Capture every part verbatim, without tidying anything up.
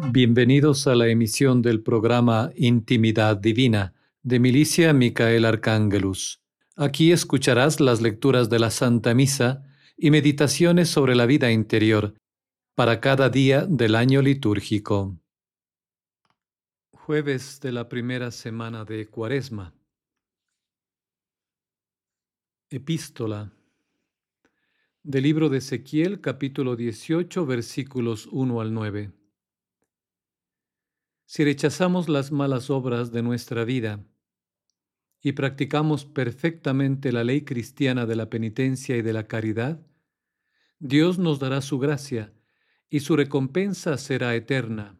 Bienvenidos a la emisión del programa Intimidad Divina de Milicia Micael Arcángelus. Aquí escucharás las lecturas de la Santa Misa y meditaciones sobre la vida interior para cada día del año litúrgico. Jueves de la primera semana de Cuaresma. Epístola del libro de Ezequiel, capítulo dieciocho, versículos uno al nueve. Si rechazamos las malas obras de nuestra vida y practicamos perfectamente la ley cristiana de la penitencia y de la caridad, Dios nos dará su gracia y su recompensa será eterna.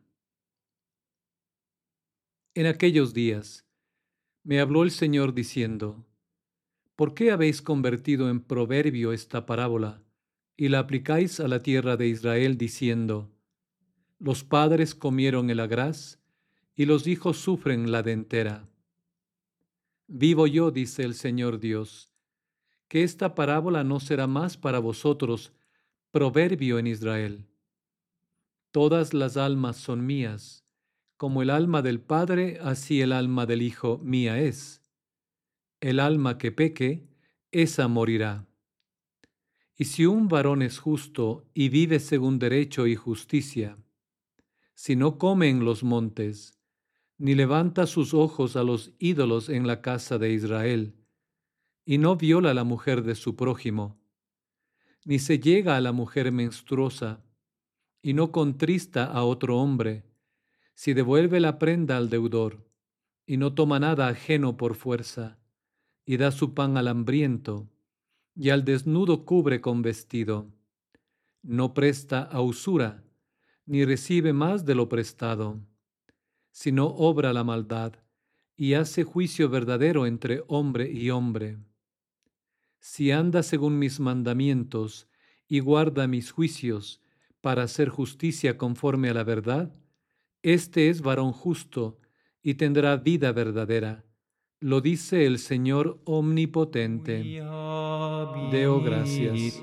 En aquellos días me habló el Señor diciendo: ¿por qué habéis convertido en proverbio esta parábola y la aplicáis a la tierra de Israel diciendo: los padres comieron el agraz y los hijos sufren la dentera? Vivo yo, dice el Señor Dios, que esta parábola no será más para vosotros proverbio en Israel. Todas las almas son mías, como el alma del Padre, así el alma del Hijo mía es. El alma que peque, esa morirá. Y si un varón es justo y vive según derecho y justicia, si no come en los montes, ni levanta sus ojos a los ídolos en la casa de Israel, y no viola a la mujer de su prójimo, ni se llega a la mujer menstruosa, y no contrista a otro hombre, si devuelve la prenda al deudor, y no toma nada ajeno por fuerza, y da su pan al hambriento, y al desnudo cubre con vestido, no presta a usura, ni recibe más de lo prestado, sino obra la maldad, y hace juicio verdadero entre hombre y hombre. Si anda según mis mandamientos y guarda mis juicios para hacer justicia conforme a la verdad, este es varón justo y tendrá vida verdadera. Lo dice el Señor omnipotente. Deo gracias.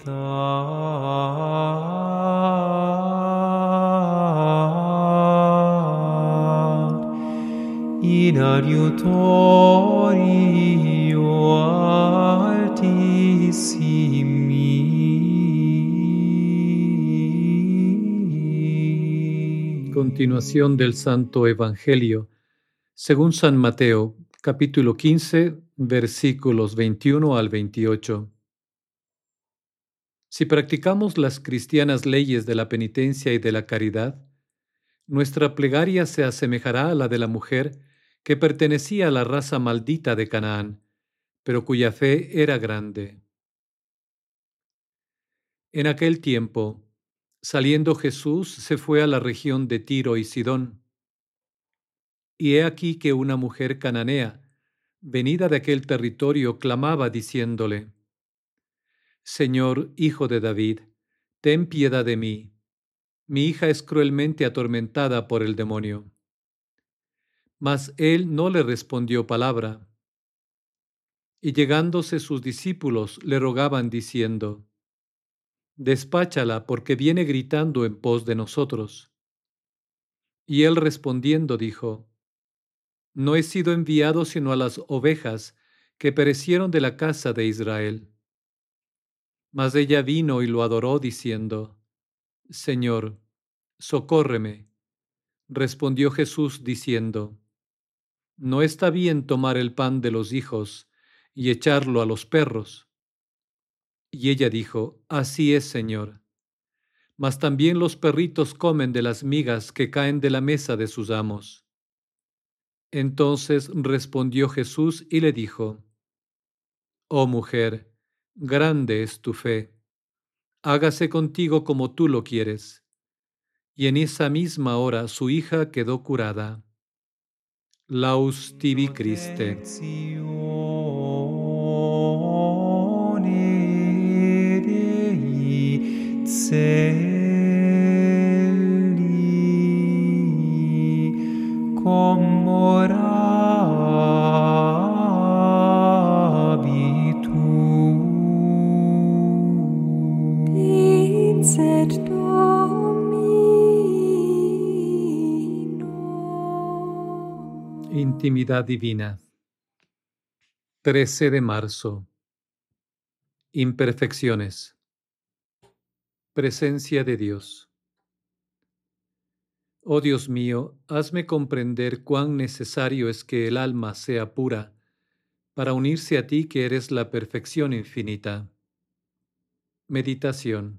In adiutorio altissimi. Continuación del Santo Evangelio, según San Mateo, capítulo quince, versículos veintiuno al veintiocho. Si practicamos las cristianas leyes de la penitencia y de la caridad, nuestra plegaria se asemejará a la de la mujer que pertenecía a la raza maldita de Canaán, pero cuya fe era grande. En aquel tiempo, saliendo Jesús, se fue a la región de Tiro y Sidón. Y he aquí que una mujer cananea, venida de aquel territorio, clamaba diciéndole: Señor, Hijo de David, ten piedad de mí. Mi hija es cruelmente atormentada por el demonio. Mas él no le respondió palabra. Y llegándose sus discípulos le rogaban diciendo: Despáchala, porque viene gritando en pos de nosotros. Y él respondiendo dijo: No he sido enviado sino a las ovejas que perecieron de la casa de Israel. Mas ella vino y lo adoró diciendo: Señor, socórreme. Respondió Jesús diciendo: No está bien tomar el pan de los hijos y echarlo a los perros. Y ella dijo: Así es, Señor. Mas también los perritos comen de las migas que caen de la mesa de sus amos. Entonces respondió Jesús y le dijo: Oh mujer, grande es tu fe. Hágase contigo como tú lo quieres. Y en esa misma hora su hija quedó curada. Laus tibi Christe. Intimidad divina. trece de marzo. Imperfecciones. Presencia de Dios. Oh Dios mío, hazme comprender cuán necesario es que el alma sea pura para unirse a ti que eres la perfección infinita. Meditación.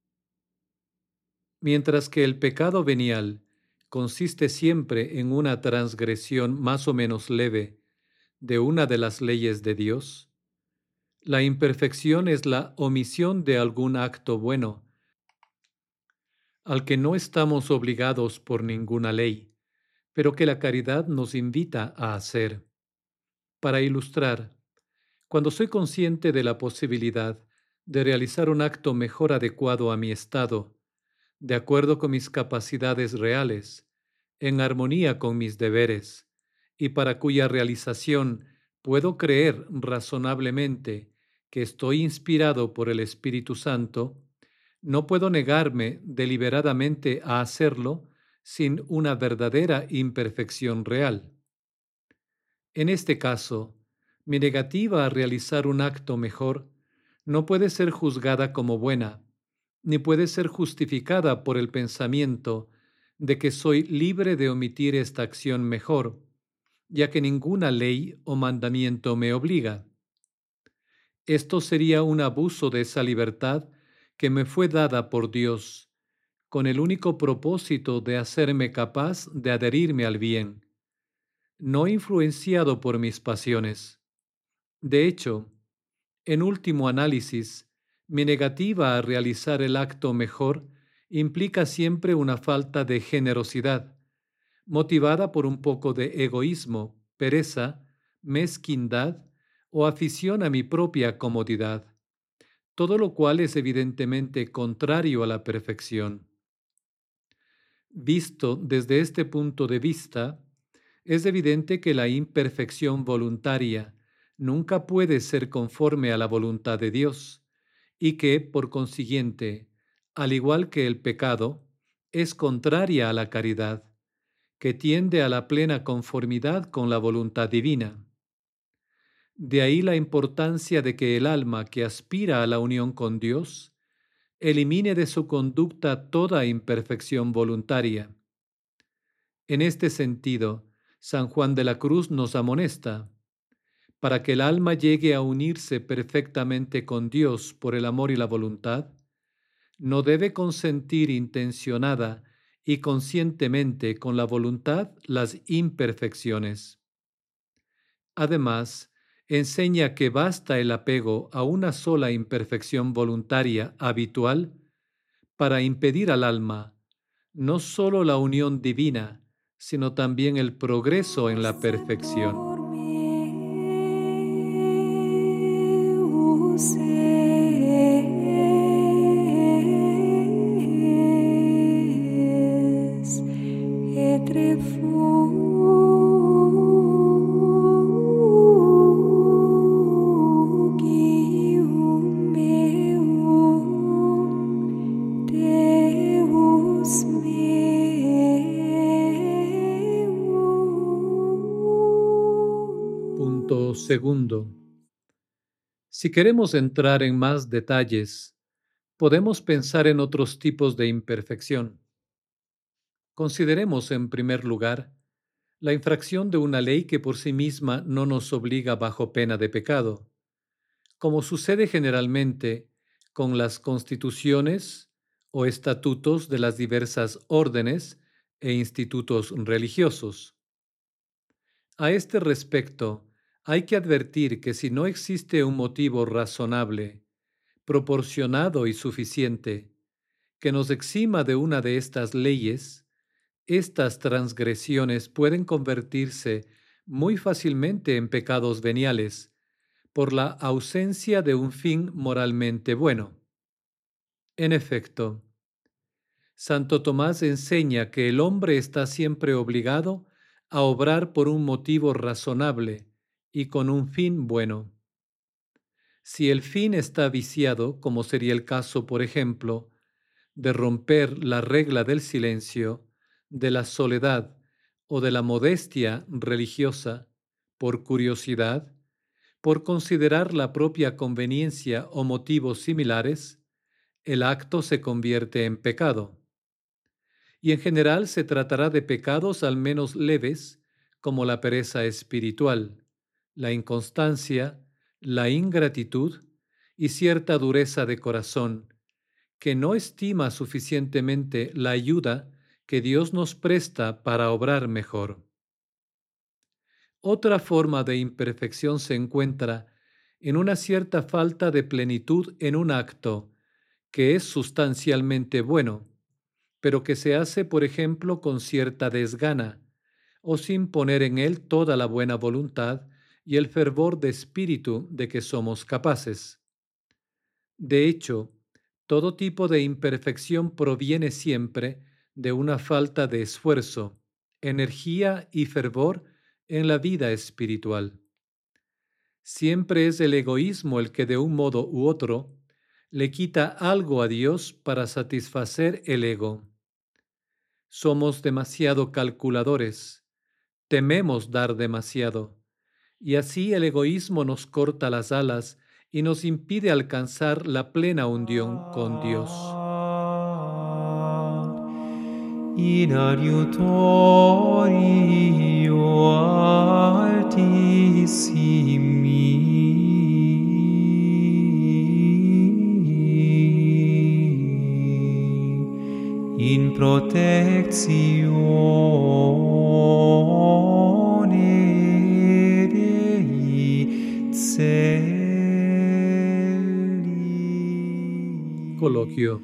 Mientras que el pecado venial consiste siempre en una transgresión más o menos leve de una de las leyes de Dios, la imperfección es la omisión de algún acto bueno, al que no estamos obligados por ninguna ley, pero que la caridad nos invita a hacer. Para ilustrar, cuando soy consciente de la posibilidad de realizar un acto mejor adecuado a mi estado, de acuerdo con mis capacidades reales, en armonía con mis deberes, y para cuya realización puedo creer razonablemente que estoy inspirado por el Espíritu Santo, no puedo negarme deliberadamente a hacerlo sin una verdadera imperfección real. En este caso, mi negativa a realizar un acto mejor no puede ser juzgada como buena, ni puede ser justificada por el pensamiento de que soy libre de omitir esta acción mejor, ya que ninguna ley o mandamiento me obliga. Esto sería un abuso de esa libertad que me fue dada por Dios, con el único propósito de hacerme capaz de adherirme al bien, no influenciado por mis pasiones. De hecho, en último análisis, mi negativa a realizar el acto mejor implica siempre una falta de generosidad, motivada por un poco de egoísmo, pereza, mezquindad o afición a mi propia comodidad, todo lo cual es evidentemente contrario a la perfección. Visto desde este punto de vista, es evidente que la imperfección voluntaria nunca puede ser conforme a la voluntad de Dios y que, por consiguiente, al igual que el pecado, es contraria a la caridad, que tiende a la plena conformidad con la voluntad divina. De ahí la importancia de que el alma que aspira a la unión con Dios elimine de su conducta toda imperfección voluntaria. En este sentido, San Juan de la Cruz nos amonesta: para que el alma llegue a unirse perfectamente con Dios por el amor y la voluntad, no debe consentir intencionada y conscientemente con la voluntad las imperfecciones. Además, enseña que basta el apego a una sola imperfección voluntaria habitual para impedir al alma no solo la unión divina, sino también el progreso en la perfección. Punto segundo. Si queremos entrar en más detalles, podemos pensar en otros tipos de imperfección. Consideremos, en primer lugar, la infracción de una ley que por sí misma no nos obliga bajo pena de pecado, como sucede generalmente con las constituciones o estatutos de las diversas órdenes e institutos religiosos. A este respecto, hay que advertir que si no existe un motivo razonable, proporcionado y suficiente, que nos exima de una de estas leyes, estas transgresiones pueden convertirse muy fácilmente en pecados veniales por la ausencia de un fin moralmente bueno. En efecto, Santo Tomás enseña que el hombre está siempre obligado a obrar por un motivo razonable y con un fin bueno. Si el fin está viciado, como sería el caso, por ejemplo, de romper la regla del silencio, de la soledad o de la modestia religiosa, por curiosidad, por considerar la propia conveniencia o motivos similares, el acto se convierte en pecado. Y en general se tratará de pecados al menos leves, como la pereza espiritual, la inconstancia, la ingratitud y cierta dureza de corazón, que no estima suficientemente la ayuda que Dios nos presta para obrar mejor. Otra forma de imperfección se encuentra en una cierta falta de plenitud en un acto que es sustancialmente bueno, pero que se hace, por ejemplo, con cierta desgana o sin poner en él toda la buena voluntad y el fervor de espíritu de que somos capaces. De hecho, todo tipo de imperfección proviene siempre de una falta de esfuerzo, energía y fervor en la vida espiritual. Siempre es el egoísmo el que de un modo u otro le quita algo a Dios para satisfacer el ego. Somos demasiado calculadores, tememos dar demasiado, y así el egoísmo nos corta las alas y nos impide alcanzar la plena unión con Dios. In adiutorio altissimi in protectione Dei Celi. Coloquio.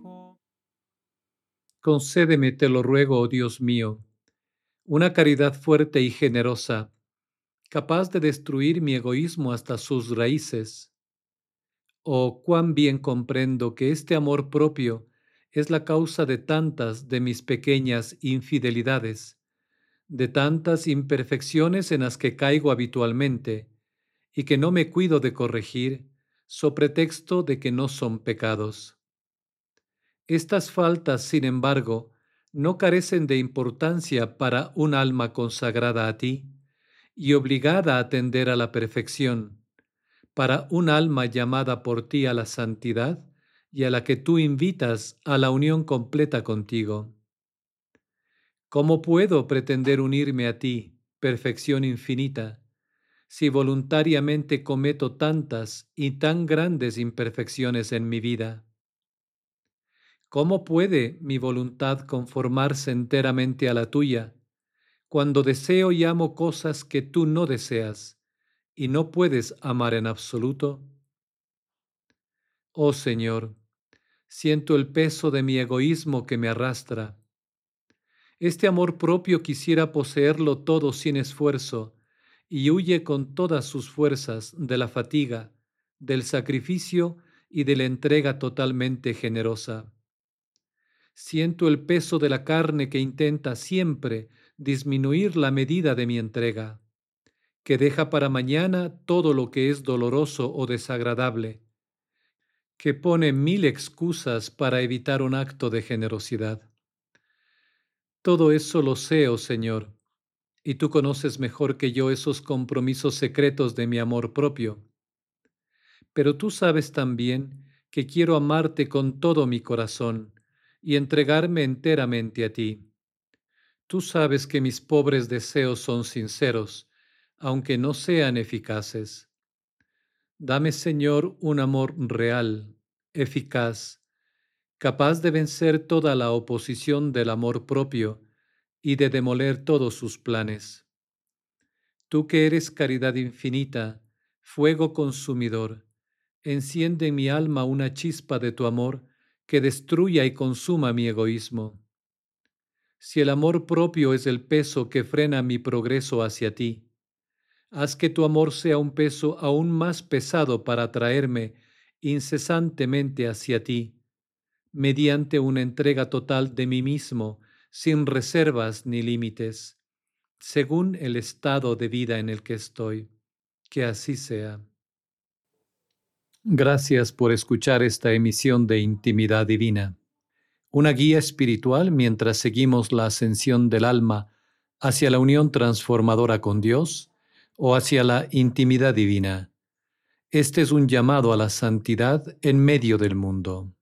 Concédeme, te lo ruego, oh Dios mío, una caridad fuerte y generosa, capaz de destruir mi egoísmo hasta sus raíces. Oh, cuán bien comprendo que este amor propio es la causa de tantas de mis pequeñas infidelidades, de tantas imperfecciones en las que caigo habitualmente, y que no me cuido de corregir, so pretexto de que no son pecados. Estas faltas, sin embargo, no carecen de importancia para un alma consagrada a ti y obligada a tender a la perfección, para un alma llamada por ti a la santidad y a la que tú invitas a la unión completa contigo. ¿Cómo puedo pretender unirme a ti, perfección infinita, si voluntariamente cometo tantas y tan grandes imperfecciones en mi vida? ¿Cómo puede mi voluntad conformarse enteramente a la tuya, cuando deseo y amo cosas que tú no deseas y no puedes amar en absoluto? Oh Señor, siento el peso de mi egoísmo que me arrastra. Este amor propio quisiera poseerlo todo sin esfuerzo y huye con todas sus fuerzas de la fatiga, del sacrificio y de la entrega totalmente generosa. Siento el peso de la carne que intenta siempre disminuir la medida de mi entrega, que deja para mañana todo lo que es doloroso o desagradable, que pone mil excusas para evitar un acto de generosidad. Todo eso lo sé, oh Señor, y tú conoces mejor que yo esos compromisos secretos de mi amor propio. Pero tú sabes también que quiero amarte con todo mi corazón y entregarme enteramente a ti. Tú sabes que mis pobres deseos son sinceros, aunque no sean eficaces. Dame, Señor, un amor real, eficaz, capaz de vencer toda la oposición del amor propio y de demoler todos sus planes. Tú que eres caridad infinita, fuego consumidor, enciende en mi alma una chispa de tu amor que destruya y consuma mi egoísmo. Si el amor propio es el peso que frena mi progreso hacia ti, haz que tu amor sea un peso aún más pesado para atraerme incesantemente hacia ti, mediante una entrega total de mí mismo, sin reservas ni límites, según el estado de vida en el que estoy. Que así sea. Gracias por escuchar esta emisión de Intimidad Divina, una guía espiritual mientras seguimos la ascensión del alma hacia la unión transformadora con Dios o hacia la intimidad divina. Este es un llamado a la santidad en medio del mundo.